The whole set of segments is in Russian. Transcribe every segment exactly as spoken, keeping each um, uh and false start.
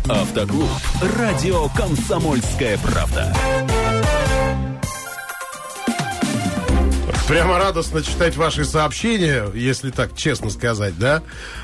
Автоклуб. Радио «Комсомольская правда». Прямо радостно читать ваши сообщения, если так честно сказать, да?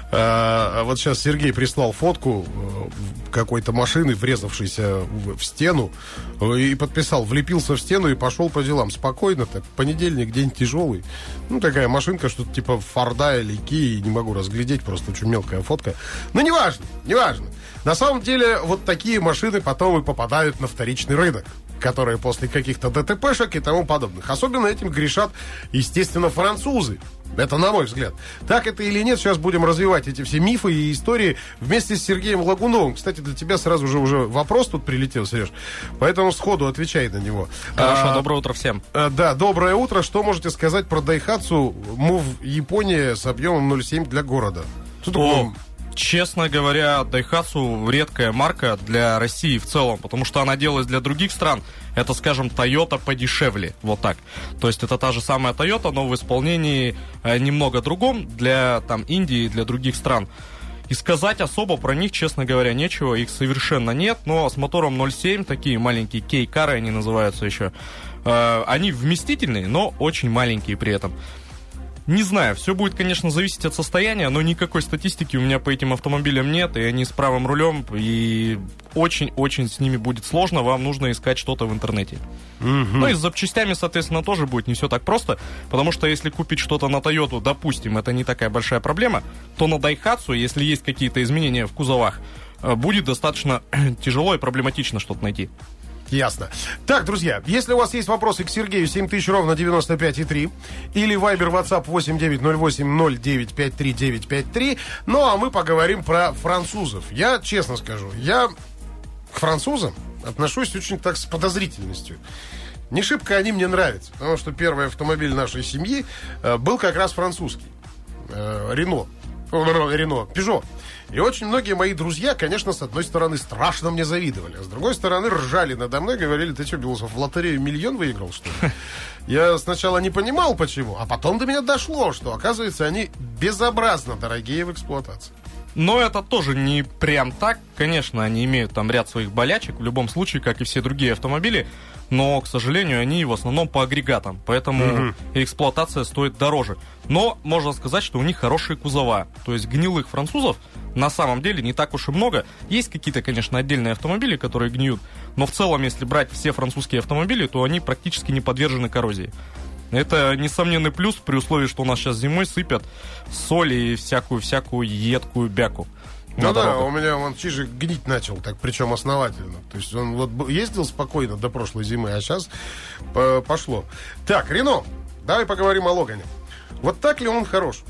А, вот сейчас Сергей прислал фотку какой-то машины, врезавшейся в, в стену, и подписал, влепился в стену и пошел по делам. Спокойно так, понедельник, день тяжелый. Ну, такая машинка, что-то типа Форда или Кии, не могу разглядеть, просто очень мелкая фотка. Но неважно, неважно. На самом деле, вот такие машины потом и попадают на вторичный рынок, которые после каких-то ДТПшек и тому подобных. Особенно этим грешат, естественно, французы. Это на мой взгляд. Так это или нет, сейчас будем развивать эти все мифы и истории вместе с Сергеем Лагуновым. Кстати, для тебя сразу же уже вопрос тут прилетел, Сереж, поэтому сходу отвечай на него. Хорошо, а, доброе утро всем. А, да, доброе утро. Что можете сказать про Daihatsu Move Япония с объемом ноль семь для города? Что такое? Честно говоря, Daihatsu редкая марка для России в целом, потому что она делалась для других стран. Это, скажем, Toyota подешевле, вот так. То есть это та же самая Toyota, но в исполнении э, немного другом для там Индии и для других стран. И сказать особо про них, честно говоря, нечего, их совершенно нет, но с мотором ноль семь, такие маленькие кей-кары они называются еще, э, они вместительные, но очень маленькие при этом. Не знаю, все будет, конечно, зависеть от состояния, но никакой статистики у меня по этим автомобилям нет, и они с правым рулем, и очень-очень с ними будет сложно, вам нужно искать что-то в интернете. Mm-hmm. Ну и с запчастями, соответственно, тоже будет не все так просто, потому что если купить что-то на Toyota, допустим, это не такая большая проблема, то на Daihatsu, если есть какие-то изменения в кузовах, будет достаточно тяжело и проблематично что-то найти. Ясно. Так, друзья, если у вас есть вопросы к Сергею, семь тысяч ровно девяносто пять и три, или Viber, WhatsApp восемь девять ноль восемь ноль девять пять три девять пять три, ну а мы поговорим про французов. Я честно скажу, я к французам отношусь очень так с подозрительностью. Не шибко они мне нравятся, потому что первый автомобиль нашей семьи э, был как раз французский. Э, Рено. Рено. Пежо. И очень многие мои друзья, конечно, с одной стороны, страшно мне завидовали, а с другой стороны, ржали надо мной, говорили: ты что, Белусов, в лотерею миллион выиграл, что ли? Я сначала не понимал, почему, а потом до меня дошло, что, оказывается, они безобразно дорогие в эксплуатации. Но это тоже не прям так. Конечно, они имеют там ряд своих болячек, в любом случае, как и все другие автомобили, но, к сожалению, они в основном по агрегатам, поэтому mm-hmm. эксплуатация стоит дороже. Но можно сказать, что у них хорошие кузова, то есть гнилых французов на самом деле не так уж и много. Есть какие-то, конечно, отдельные автомобили, которые гниют, но в целом, если брать все французские автомобили, то они практически не подвержены коррозии. Это несомненный плюс при условии, что у нас сейчас зимой сыпят соль и всякую-всякую едкую бяку. Ну да, дорогах. У меня вон Чижик гнить начал, так причем основательно. То есть он вот ездил спокойно до прошлой зимы, а сейчас пошло. Так, Рено, давай поговорим о Логане. Вот так ли он хорош?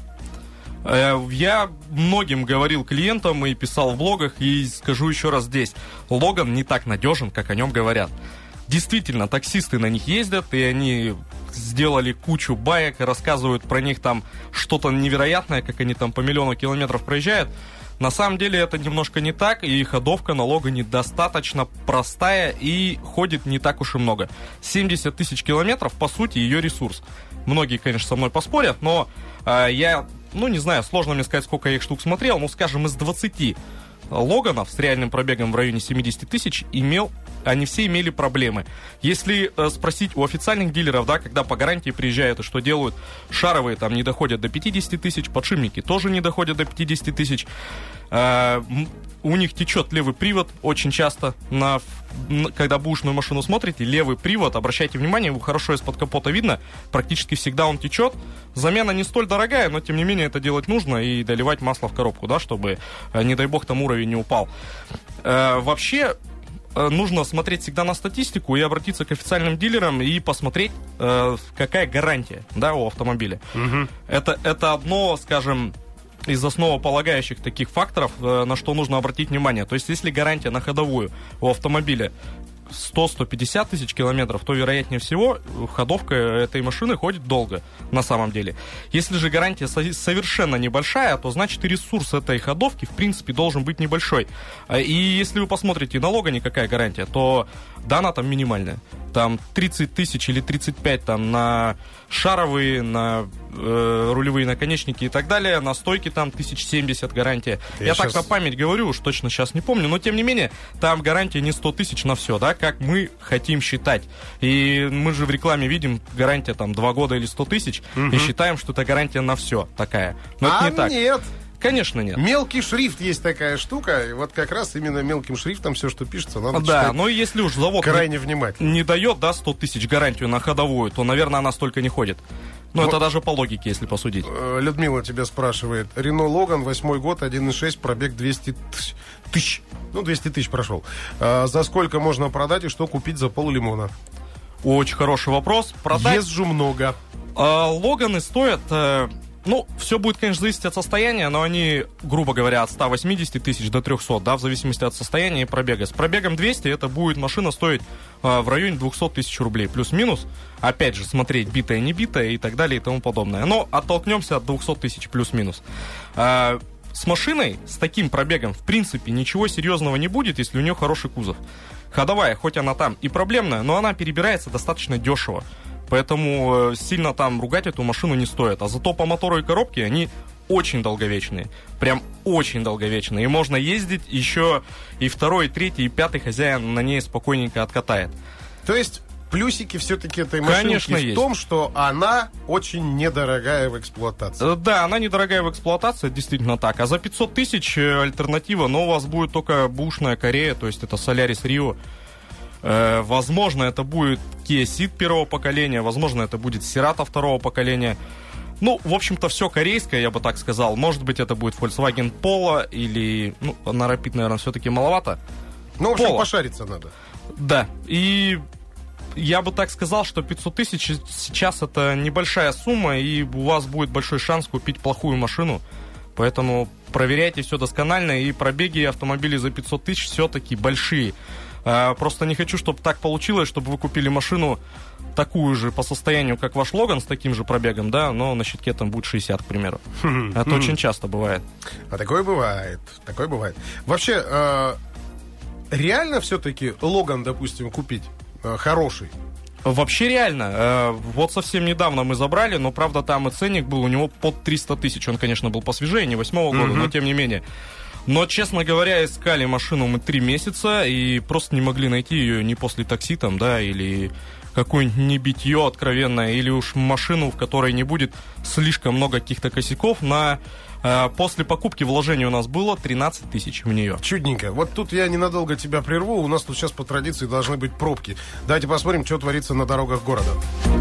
Я многим говорил клиентам и писал в блогах, и скажу еще раз здесь. Логан не так надежен, как о нем говорят. Действительно, таксисты на них ездят, и они сделали кучу баек, рассказывают про них там что-то невероятное, как они там по миллиону километров проезжают. На самом деле это немножко не так, и ходовка на Логане достаточно простая и ходит не так уж и много. семьдесят тысяч километров, по сути, ее ресурс. Многие, конечно, со мной поспорят, но э, я, ну не знаю, сложно мне сказать, сколько я их штук смотрел, но, скажем, из двадцати Логанов с реальным пробегом в районе семьдесят тысяч имел, они все имели проблемы. Если э, спросить у официальных дилеров, да, когда по гарантии приезжают и что делают, шаровые там не доходят до пятьдесят тысяч, подшипники тоже не доходят до пятьдесят тысяч. Э, у них течет левый привод очень часто. На, когда бэушную машину смотрите, левый привод, обращайте внимание, его хорошо из-под капота видно, практически всегда он течет. Замена не столь дорогая, но тем не менее это делать нужно и доливать масло в коробку, да, чтобы, не дай бог, там уровень не упал. Э, вообще, нужно смотреть всегда на статистику и обратиться к официальным дилерам и посмотреть, э, какая гарантия, да, у автомобиля. Угу. Это, это одно, скажем, из основополагающих таких факторов, э, на что нужно обратить внимание. То есть, если гарантия на ходовую у автомобиля сто - сто пятьдесят тысяч километров, то, вероятнее всего, ходовка этой машины ходит долго, на самом деле. Если же гарантия совершенно небольшая, то, значит, и ресурс этой ходовки, в принципе, должен быть небольшой. И если вы посмотрите на Логане, какая гарантия, то, да, она там минимальная. там тридцать тысяч или тридцать пять там на шаровые, на э, рулевые наконечники и так далее, на стойки там тысяч семьдесят гарантия. Я, Я сейчас... так на память говорю, уж точно сейчас не помню, но тем не менее, там гарантия не сто тысяч на все, да, как мы хотим считать. И мы же в рекламе видим гарантия там два года или сто тысяч, угу. и считаем, что это гарантия на все такая. Но а это не так. Нет. Конечно, нет. Мелкий шрифт есть такая штука, и вот как раз именно мелким шрифтом все, что пишется, надо да, читать. Да, но если уж завод крайне не, внимательно. не дает, да, сто тысяч гарантию на ходовую, то, наверное, она столько не ходит. Ну, вот. Это даже по логике, если посудить. Людмила тебя спрашивает. Рено Логан, восьмой год, один и шесть, пробег двести тысяч. Ну, двести тысяч прошел. А за сколько можно продать и что купить за поллимона? Очень хороший вопрос. Продать... Езжу много. А, Логаны стоят... Ну, все будет, конечно, зависеть от состояния, но они, грубо говоря, от ста восьмидесяти тысяч до трехсот, да, в зависимости от состояния и пробега. С пробегом двести это будет машина стоить а, в районе двухсот тысяч рублей, плюс-минус. Опять же, смотреть, битая, не битая и так далее и тому подобное. Но оттолкнемся от двухсот тысяч, плюс-минус. А, с машиной, с таким пробегом, в принципе, ничего серьезного не будет, если у нее хороший кузов. Ходовая, хоть она там и проблемная, но она перебирается достаточно дешево. Поэтому сильно там ругать эту машину не стоит. А зато по мотору и коробке они очень долговечные. Прям очень долговечные. И можно ездить еще и второй, и третий, и пятый хозяин на ней спокойненько откатает. То есть плюсики все-таки этой машинки Конечно, в есть. том, что она очень недорогая в эксплуатации. Да, она недорогая в эксплуатации, действительно так. А за пятьсот тысяч альтернатива, но у вас будет только бэушная Корея, то есть это Solaris Rio. Э, возможно, это будет Kia Ceed первого поколения, возможно, это будет Cerato второго поколения. Ну, в общем-то, все корейское, я бы так сказал. Может быть, это будет Volkswagen Polo или... Ну, на Rapid, наверное, все-таки маловато. Ну, в общем, Polo. Пошариться надо. Да, и я бы так сказал, что пятьсот тысяч сейчас это небольшая сумма, и у вас будет большой шанс купить плохую машину. Поэтому проверяйте все досконально, и пробеги автомобилей за пятьсот тысяч все-таки большие. Просто не хочу, чтобы так получилось, чтобы вы купили машину такую же по состоянию, как ваш Логан, с таким же пробегом, да, но на щитке там будет шестьдесят, к примеру. Это очень часто бывает. А такое бывает, такое бывает. Вообще, э, реально все-таки Логан, допустим, купить э, хороший? Вообще реально. Вот совсем недавно мы забрали, но, правда, там и ценник был у него под триста тысяч. Он, конечно, был посвежее, не восьмого года, mm-hmm. но тем не менее. Но, честно говоря, искали машину мы три месяца и просто не могли найти ее ни после такси там, да, или какое-нибудь небитье откровенное, или уж машину, в которой не будет слишком много каких-то косяков. На, э, после покупки вложений у нас было тринадцать тысяч в нее. Чудненько. Вот тут я ненадолго тебя прерву. У нас тут сейчас по традиции должны быть пробки. Давайте посмотрим, что творится на дорогах города.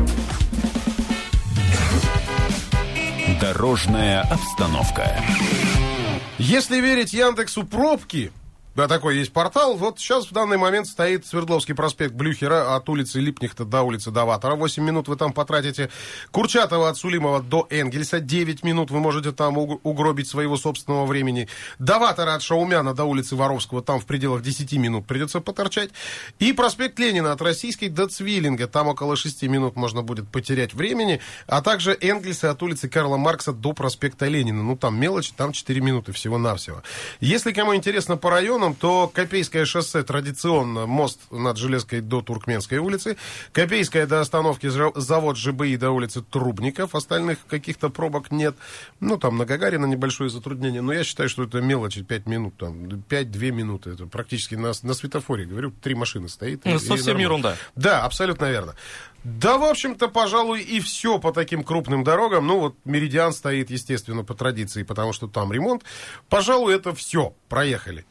Дорожная обстановка. Если верить Яндексу, пробки, да, такой есть портал, вот сейчас в данный момент стоит Свердловский проспект Блюхера от улицы Липнихта до улицы Даватора. восемь минут вы там потратите. Курчатова от Сулимова до Энгельса. девять минут вы можете там угробить своего собственного времени. Даватора от Шаумяна до улицы Воровского. Там в пределах десять минут придется поторчать. И проспект Ленина от Российской до Цвиллинга. Там около шести минут можно будет потерять времени. А также Энгельса от улицы Карла Маркса до проспекта Ленина. Ну, там мелочь, там четыре минуты всего-навсего. Если кому интересно по району, то Копейское шоссе традиционно, мост над Железкой до Туркменской улицы, Копейская до остановки завод ЖБИ до улицы Трубников, остальных каких-то пробок нет. Ну, там на Гагарина небольшое затруднение, но я считаю, что это мелочи, пять минут, там, пять-две минуты, это практически на, на светофоре, говорю, три машины стоит. Ну, совсем ерунда. Да, абсолютно верно. Да, в общем-то, пожалуй, и все по таким крупным дорогам. Ну, вот Меридиан стоит, естественно, по традиции, потому что там ремонт. Пожалуй, это все. Проехали.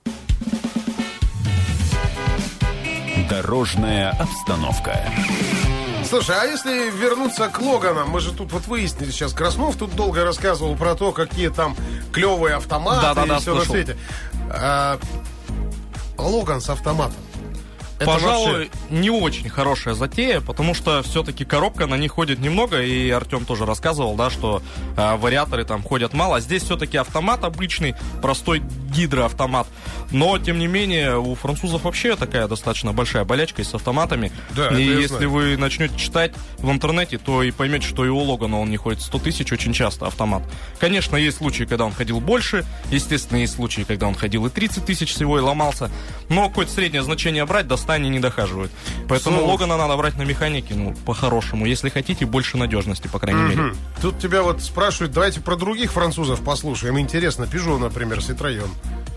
Дорожная обстановка. Слушай, а если вернуться к Логанам, мы же тут вот выяснили сейчас, Краснов тут долго рассказывал про то, какие там клевые автоматы да, да, да, и все слышал. На свете. А, Логан с автоматом. Это Пожалуй, вообще... не очень хорошая затея, потому что все-таки коробка на них ходит немного, и Артем тоже рассказывал, да, что э, вариаторы там ходят мало. Здесь все-таки автомат обычный, простой гидроавтомат. Но, тем не менее, у французов вообще такая достаточно большая болячка с автоматами. Да, и если знаю. вы начнете читать в интернете, то и поймете, что и у Логана он не ходит сто тысяч очень часто, автомат. Конечно, есть случаи, когда он ходил больше. Естественно, есть случаи, когда он ходил и тридцать тысяч всего и ломался. Но какое-то среднее значение брать до ста не дохаживает. Поэтому Ну, Логана надо брать на механике, ну, по-хорошему. Если хотите, больше надежности, по крайней мере. Тут тебя вот спрашивают, давайте про других французов послушаем. Интересно, Peugeot, например, Citroёn.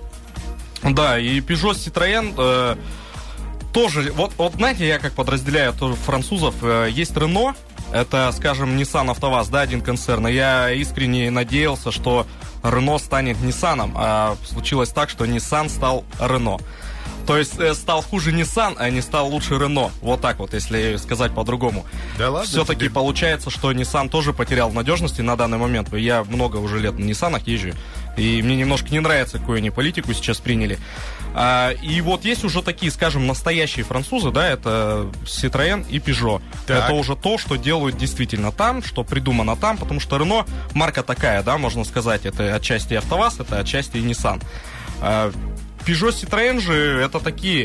Да, и Peugeot, Citroёn э, тоже, вот, вот знаете, я как подразделяю тоже французов, э, есть Renault, это, скажем, Nissan АвтоВАЗ, да, один концерн, и я искренне надеялся, что Renault станет Nissan, а случилось так, что Nissan стал Renault. То есть э, стал хуже Nissan, а не стал лучше Renault. Вот так вот, если сказать по-другому. Да ладно? Все-таки тебе? Получается, что Nissan тоже потерял в надежности на данный момент. Я много уже лет на Ниссанах езжу, и мне немножко не нравится, какую они политику сейчас приняли. А, и вот есть уже такие, скажем, настоящие французы, да, это Citroёn и Peugeot. Так. Это уже то, что делают действительно там, что придумано там, потому что Renault марка такая, да, можно сказать, это отчасти АвтоВАЗ, это отчасти и Nissan. А, Peugeot, Citroёn же это такие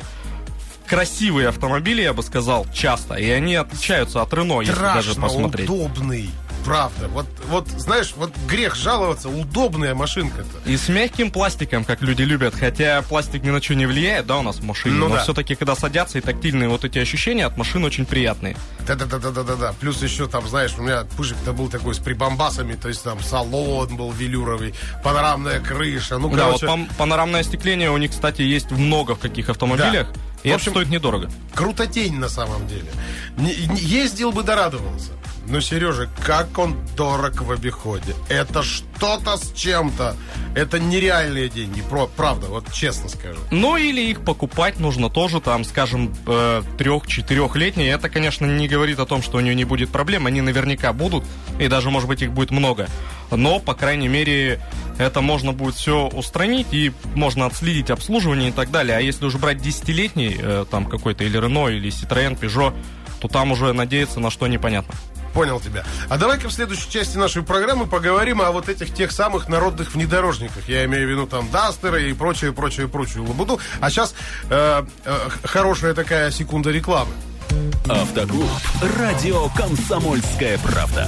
красивые автомобили, я бы сказал, часто. И они отличаются от Renault, если даже посмотреть. Удобный. Правда. Вот, вот, знаешь, вот грех жаловаться, удобная машинка-то. И с мягким пластиком, как люди любят. Хотя пластик ни на что не влияет, да, у нас в машине. Ну, но да. все-таки, когда садятся, и тактильные вот эти ощущения от машины очень приятные. Да-да-да-да-да-да. Плюс еще там, знаешь, у меня пыжик-то был такой с прибамбасами, то есть там салон был велюровый, панорамная крыша. Ну, Да, короче, вот пан- панорамное остекление у них, кстати, есть много в каких автомобилях. Да. И В это общем, стоит недорого. крутотень на самом деле. Не- не- ездил бы, да радовался. Но, Сережа, как он дорог в обиходе. Это что-то с чем-то. Это нереальные деньги. Про- правда, вот честно скажу. Ну, или их покупать нужно тоже, там, скажем, э, трех-четырехлетние. Это, конечно, не говорит о том, что у нее не будет проблем. Они наверняка будут, и даже, может быть, их будет много. Но, по крайней мере, это можно будет все устранить, и можно отследить обслуживание и так далее. А если уже брать десятилетний, э, там, какой-то или Renault, или Citroёn, Peugeot, то там уже надеяться на что непонятно. Понял тебя. А давай-ка в следующей части нашей программы поговорим о вот этих тех самых народных внедорожниках. Я имею в виду там дастеры и прочее, прочее, прочее лабуду. А сейчас э, э, хорошая такая секунда рекламы. Автоклуб. Радио «Комсомольская правда».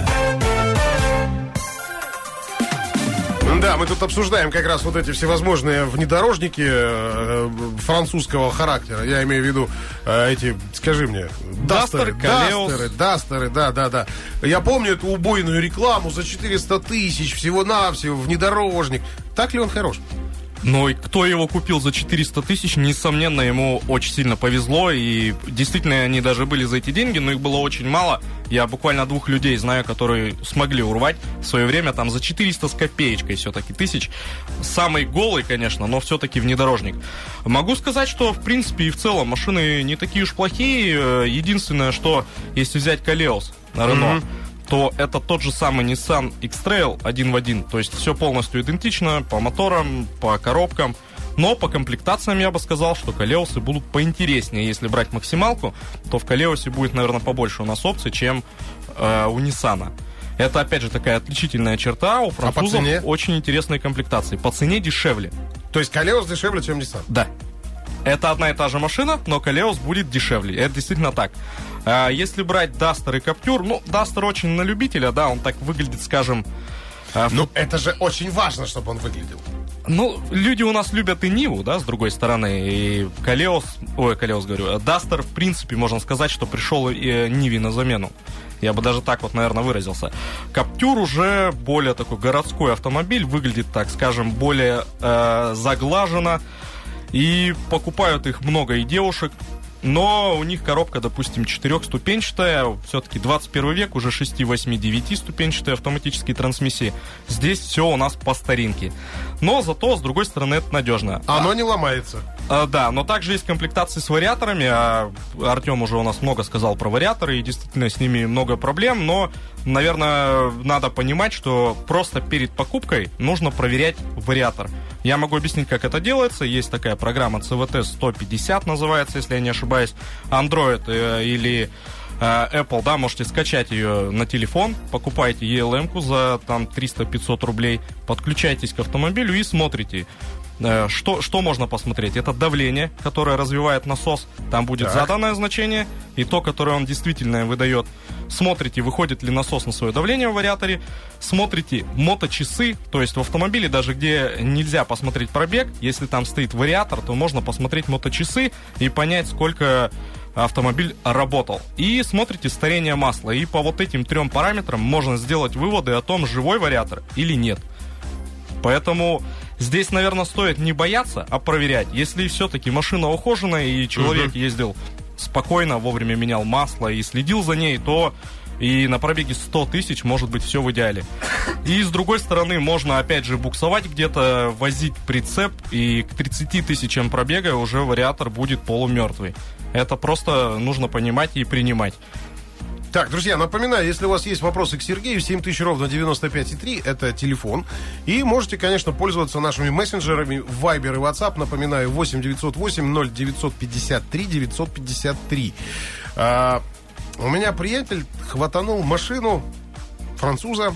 Да, мы тут обсуждаем как раз вот эти всевозможные внедорожники э, французского характера. Я имею в виду э, эти, скажи мне, Дастер, дастеры, Колеос. дастеры, дастеры, да, да, да. Я помню эту убойную рекламу за четыреста тысяч всего-навсего внедорожник. Так ли он хорош? Ну и кто его купил за четыреста тысяч, несомненно, ему очень сильно повезло. И действительно, они даже были за эти деньги, но их было очень мало. Я буквально двух людей знаю, которые смогли урвать в свое время там за четыреста с копеечкой все-таки тысяч. Самый голый, конечно, но все-таки внедорожник. Могу сказать, что в принципе и в целом машины не такие уж плохие. Единственное, что если взять Колеос на Renault, mm-hmm. то это тот же самый Nissan X-Trail один в один. То есть все полностью идентично по моторам, по коробкам. Но по комплектациям я бы сказал, что Колеосы будут поинтереснее. Если брать максималку, то в Колеосе будет, наверное, побольше у нас опций, чем э, у Ниссана. Это, опять же, такая отличительная черта. У французов а очень интересные комплектации. По цене дешевле. То есть Колеос дешевле, чем Nissan? Да. Это одна и та же машина, но Колеос будет дешевле. Это действительно так. А если брать Duster и Captur, ну, Duster очень на любителя, да, он так выглядит, скажем... А, ну, это же очень важно, чтобы он выглядел. Ну, люди у нас любят и Ниву, да, с другой стороны, и Колеос, ой, Колеос говорю, Duster, в принципе, можно сказать, что пришел и Ниве на замену. Я бы даже так вот, наверное, выразился. Captur уже более такой городской автомобиль, выглядит, так скажем, более э, заглаженно, и покупают их много и девушек. Но у них коробка, допустим, четырехступенчатая. Все-таки двадцать первый век, уже шесть, восемь, девять ступенчатые автоматические трансмиссии. Здесь все у нас по старинке. Но зато, с другой стороны, это надежно. Оно а, не ломается. А, да, но также есть комплектации с вариаторами. А Артем уже у нас много сказал про вариаторы. И действительно с ними много проблем. Но, наверное, надо понимать, что просто перед покупкой нужно проверять вариатор. Я могу объяснить, как это делается. Есть такая программа си ви ти сто пятьдесят, называется, если я не ошибаюсь. Android э, или э, Apple, да, можете скачать ее на телефон. Покупаете и эл эм-ку за там триста-пятьсот рублей. Подключаетесь к автомобилю и смотрите. Что, что можно посмотреть? Это давление, которое развивает насос. Там будет так. заданное значение и то, которое он действительно выдает. Смотрите, выходит ли насос на свое давление в вариаторе. Смотрите моточасы. То есть в автомобиле, даже где нельзя посмотреть пробег, если там стоит вариатор, то можно посмотреть моточасы и понять, сколько автомобиль работал. И смотрите старение масла. И по вот этим трем параметрам можно сделать выводы о том, живой вариатор или нет. Поэтому здесь, наверное, стоит не бояться, а проверять. Если все-таки машина ухоженная и человек uh-huh. ездил спокойно, вовремя менял масло и следил за ней, то и на пробеге сто тысяч может быть все в идеале. И с другой стороны, можно опять же буксовать где-то, возить прицеп, и к тридцати тысячам пробега уже вариатор будет полумертвый. Это просто нужно понимать и принимать. Так, друзья, напоминаю, если у вас есть вопросы к Сергею, семь тысяч ровно девяносто пять и три, это телефон. И можете, конечно, пользоваться нашими мессенджерами Viber и WhatsApp. Напоминаю, восемь девятьсот восемь ноль девятьсот пятьдесят три девятьсот пятьдесят три. А, у меня приятель хватанул машину француза.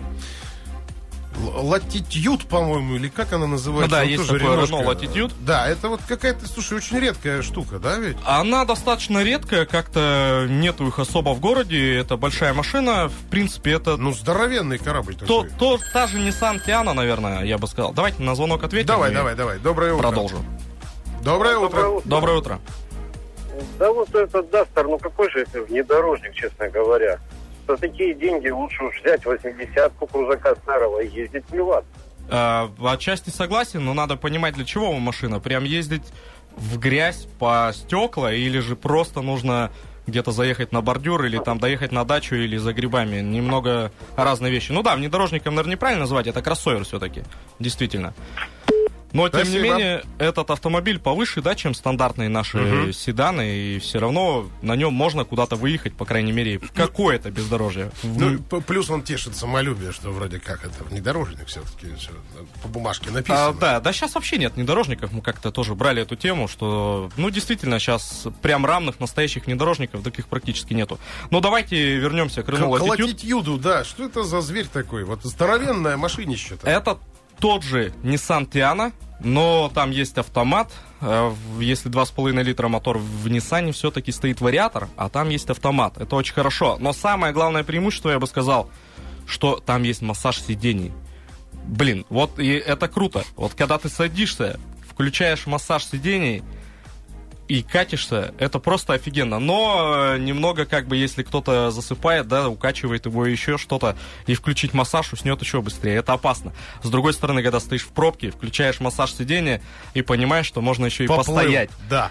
Latitude, по-моему, или как она называется? Ну, да, есть такой Renault Latitude. Да, это вот какая-то, слушай, очень редкая штука, да, ведь? Она достаточно редкая, как-то нету их особо в городе. Это большая машина, в принципе, это... Ну, здоровенный корабль то, такой. То, та же Nissan Tiana, наверное, я бы сказал. Давайте на звонок ответим. Давай, давай, давай. Доброе утро. Продолжим. Доброе утро. Доброе утро. Доброе утро. Да вот этот Дастер, ну какой же это внедорожник, честно говоря. За такие деньги лучше уж взять восьмидесятку крузака старого и ездить плеваться. А, отчасти согласен, но надо понимать, для чего вам машина. Прям ездить в грязь по стекла, или же просто нужно где-то заехать на бордюр, или там доехать на дачу, или за грибами. Немного разные вещи. Ну да, внедорожником, наверное, неправильно называть, это кроссовер все-таки, действительно. Но, тем Спасибо. не менее, этот автомобиль повыше, да, чем стандартные наши uh-huh. седаны, и все равно на нем можно куда-то выехать, по крайней мере, в какое-то бездорожье. Ну, плюс он тешит самолюбие, что вроде как это внедорожник все-таки, все, по бумажке написано. А, да, да, сейчас вообще нет внедорожников, мы как-то тоже брали эту тему, что, ну, действительно, сейчас прям равных настоящих внедорожников таких практически нету. Но давайте вернемся к Renault Latitude. К Latitude, да, что это за зверь такой? Вот здоровенное машинище-то. Это тот же Nissan Tiana, но там есть автомат. Если два с половиной литра мотор, в Nissan все-таки стоит вариатор, а там есть автомат. Это очень хорошо. Но самое главное преимущество, я бы сказал, что там есть массаж сидений. Блин, вот и это круто. Вот когда ты садишься, включаешь массаж сидений и катишься, это просто офигенно. Но немного, как бы, если кто-то засыпает, да, укачивает его еще что-то, и включить массаж, уснет еще быстрее. Это опасно. С другой стороны, когда стоишь в пробке, включаешь массаж сидения и понимаешь, что можно еще и Поплыл. постоять. Да.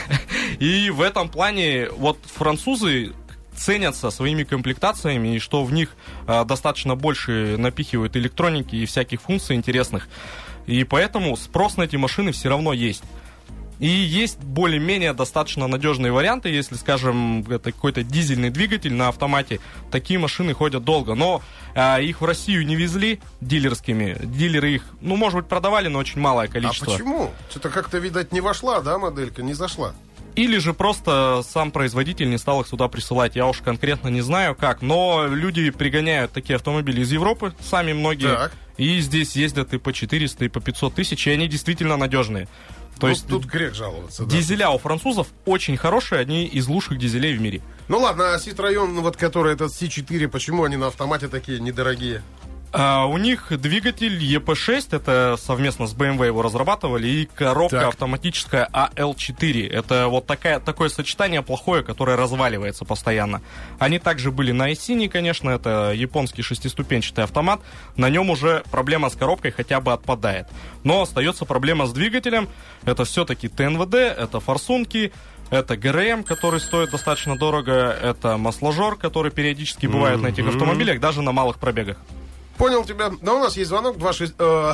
И в этом плане вот французы ценятся своими комплектациями, и что в них а, достаточно больше напихивают электроники и всяких функций интересных. И поэтому спрос на эти машины все равно есть. И есть более-менее достаточно надежные варианты, если, скажем, это какой-то дизельный двигатель на автомате, такие машины ходят долго. Но а, их в Россию не везли дилерскими, дилеры их, ну, может быть, продавали, но очень малое количество. А почему? Что-то как-то, видать, не вошла, да, моделька, не зашла? Или же просто сам производитель не стал их сюда присылать, я уж конкретно не знаю как, но люди пригоняют такие автомобили из Европы, сами многие, так. И здесь ездят и по четыреста, и по пятьсот тысяч, и они действительно надежные. То ну, есть тут грех жаловаться. Дизеля да. у французов очень хорошие, одни из лучших дизелей в мире. Ну ладно, а Citroёn, вот который этот си четыре, почему они на автомате такие недорогие? А, у них двигатель и пи шесть, это совместно с бэ эм вэ его разрабатывали, и коробка так. автоматическая а эл четыре. Это вот такая, такое сочетание плохое, которое разваливается постоянно. Они также были на Айсине, конечно, это японский шестиступенчатый автомат. На нем уже проблема с коробкой хотя бы отпадает. Но остается проблема с двигателем. Это все-таки тэ эн вэ дэ, это форсунки, это гэ эр эм, который стоит достаточно дорого, это масложор, который периодически бывает mm-hmm. на этих автомобилях, даже на малых пробегах. Понял тебя. Но у нас есть звонок, два шесть...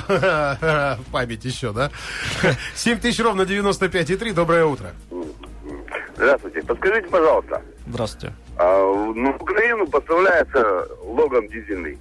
в память еще, да? семь тысяч ровно девяносто пять и три. Доброе утро. Здравствуйте. Подскажите, пожалуйста. Здравствуйте. А, ну, в Украину поставляется Логан дизельный.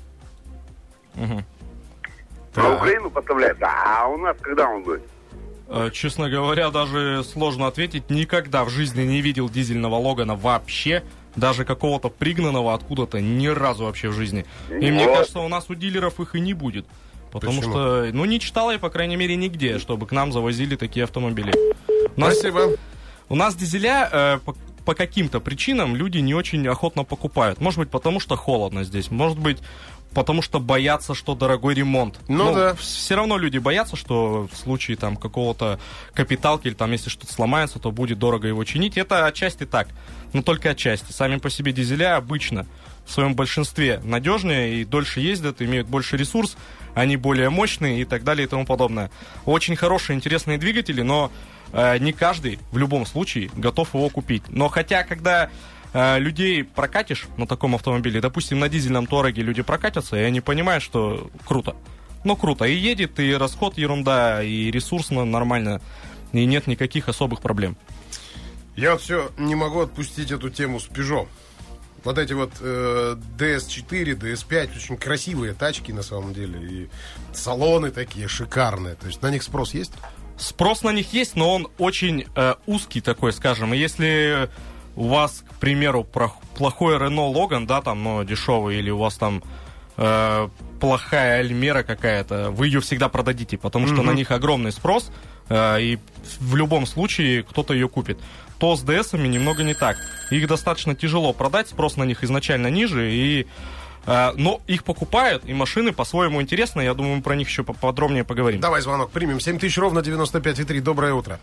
Угу. На Украину поставляется. А у нас когда он будет? Честно говоря, даже сложно ответить. Никогда в жизни не видел дизельного Логана вообще. Даже какого-то пригнанного откуда-то ни разу вообще в жизни. И вот. Мне кажется, у нас у дилеров их и не будет. Потому Почему? что, ну, не читал я, по крайней мере, нигде, чтобы к нам завозили такие автомобили. У нас, Спасибо. у нас дизеля э, по, по каким-то причинам люди не очень охотно покупают. Может быть, потому что холодно здесь. Может быть, потому что боятся, что дорогой ремонт. Ну, ну да. Все равно люди боятся, что в случае там какого-то капиталки или там если что-то сломается, то будет дорого его чинить. Это отчасти так, но только отчасти. Сами по себе дизеля обычно в своем большинстве надежнее и дольше ездят, имеют больше ресурс, они более мощные и так далее и тому подобное. Очень хорошие, интересные двигатели, но э, не каждый в любом случае готов его купить. Но хотя, когда э, людей прокатишь на таком автомобиле, допустим, на дизельном Тореге люди прокатятся, и они понимают, что круто. Ну, круто. И едет, и расход ерунда, и ресурсно нормально, и нет никаких особых проблем. Я вот все не могу отпустить эту тему с Peugeot. Вот эти вот э, ди эс четыре, ди эс пять, очень красивые тачки на самом деле. И салоны такие шикарные. То есть на них спрос есть? Спрос на них есть, но он очень э, узкий такой, скажем. И если у вас, к примеру, про- плохой Renault Logan, да, там, но дешевый, или у вас там э, плохая Альмера какая-то, вы ее всегда продадите, потому что mm-hmm. на них огромный спрос, э, и в любом случае кто-то ее купит. То с ди эсами немного не так. Их достаточно тяжело продать, спрос на них изначально ниже, и, э, но их покупают, и машины по-своему интересны. Я думаю, мы про них еще подробнее поговорим. Давай звонок примем. семь тысяч ровно девяносто пять и три. Доброе утро.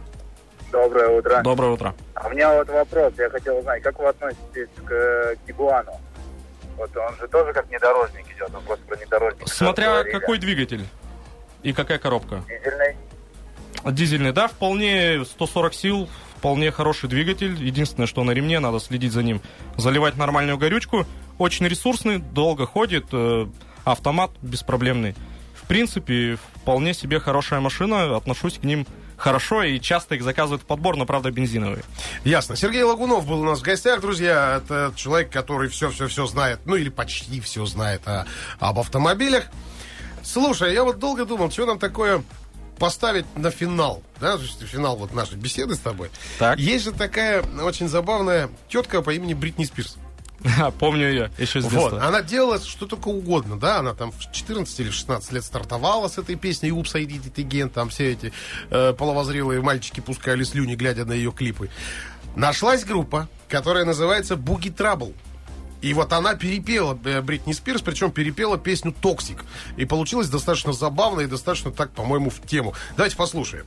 Доброе утро. Доброе утро. А у меня вот вопрос. Я хотел узнать, как вы относитесь к Тигуану? Вот он же тоже как внедорожник идет, он просто про внедорожник. Смотря какой двигатель и какая коробка. Дизельный? Дизельный, да, вполне сто сорок сил, вполне хороший двигатель. Единственное, что на ремне, надо следить за ним. Заливать нормальную горючку. Очень ресурсный, долго ходит, э, автомат беспроблемный. В принципе, вполне себе хорошая машина, отношусь к ним хорошо и часто их заказывают в подбор, но, правда, бензиновые. Ясно. Сергей Лагунов был у нас в гостях, друзья. Это человек, который все-все-все знает, ну или почти все знает о, об автомобилях. Слушай, я вот долго думал, что нам такое поставить на финал, да, финал вот нашей беседы с тобой. Так. Есть же такая очень забавная тетка по имени Бритни Спирс. Помню ее еще с детства. Вот. Она делала что только угодно, да, она там в четырнадцать или шестнадцать лет стартовала с этой песней «Упс, I did it again», там все эти э, половозрелые мальчики пускали слюни, глядя на ее клипы. Нашлась группа, которая называется «Буги Трабл». И вот она перепела Бритни Спирс, причем перепела песню «Токсик». И получилось достаточно забавно и достаточно так, по-моему, в тему. Давайте послушаем.